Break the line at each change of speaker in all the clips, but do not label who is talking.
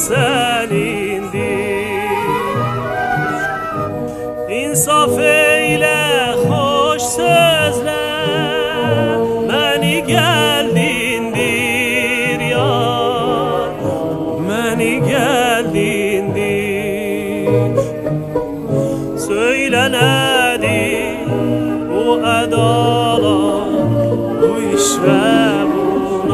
senindir. İnsaf eyle hoş sözle, beni geldindir yar, beni geldindir. Söyle nedir bu edalar, bu iş ve bu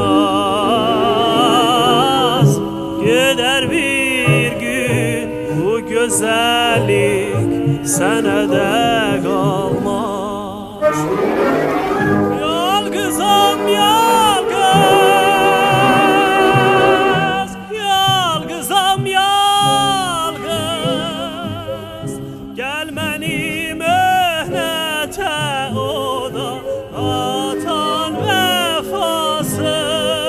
naz? Gider bir gün bu güzellik senede kalmaz. Yalgızam yalgız, yalgızam yalgız. Gelmeni mühnete o da atan vefası.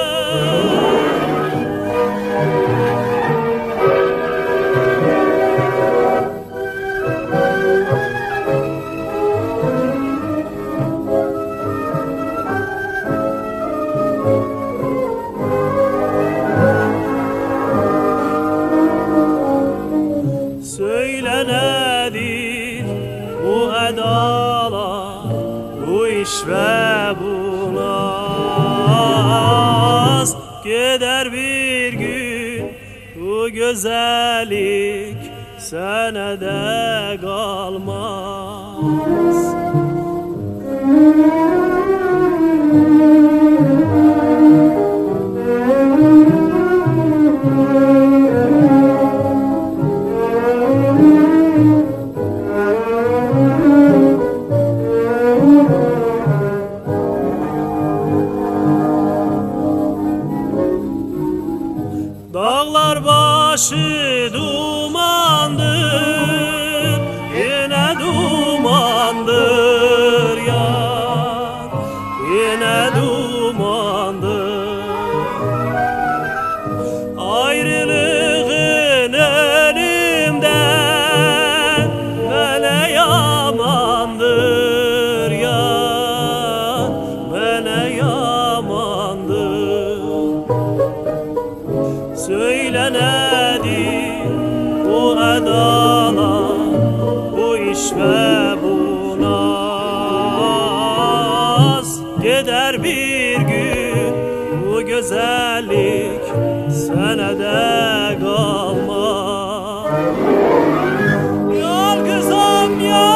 Söyle nedir bu edalar, bu iş ve bu naz? Gider bir gün bu güzellik senede kalmaz. Dağlar başı dumandır, yine dumandır yar, yine dumandır. Ayrılığın elimden böyle yamandır yar, böyle yamandır. Söyle nedir bu edalar, bu iş ve bu naz? Gider bir gün bu güzellik senede kalmaz. Yalgızam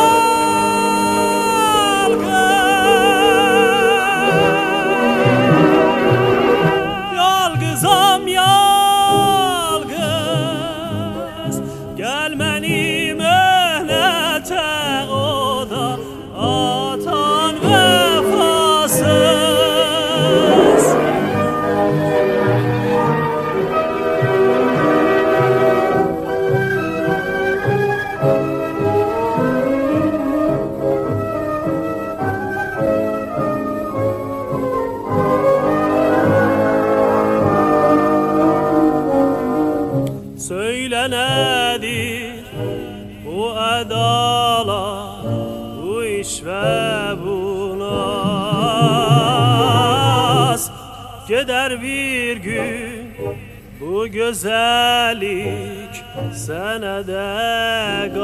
yalgız, yalgızam yalgız. Gelmeni mühnete o da atan vefasız. Söyle nedir bu edalar, bu iş ve bu naz? Gider bir gün bu güzellik senede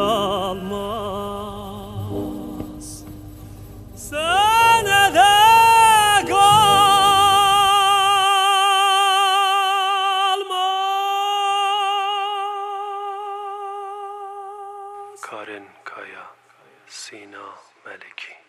kalmaz. Senede Karin Kaya, Sina Meleki.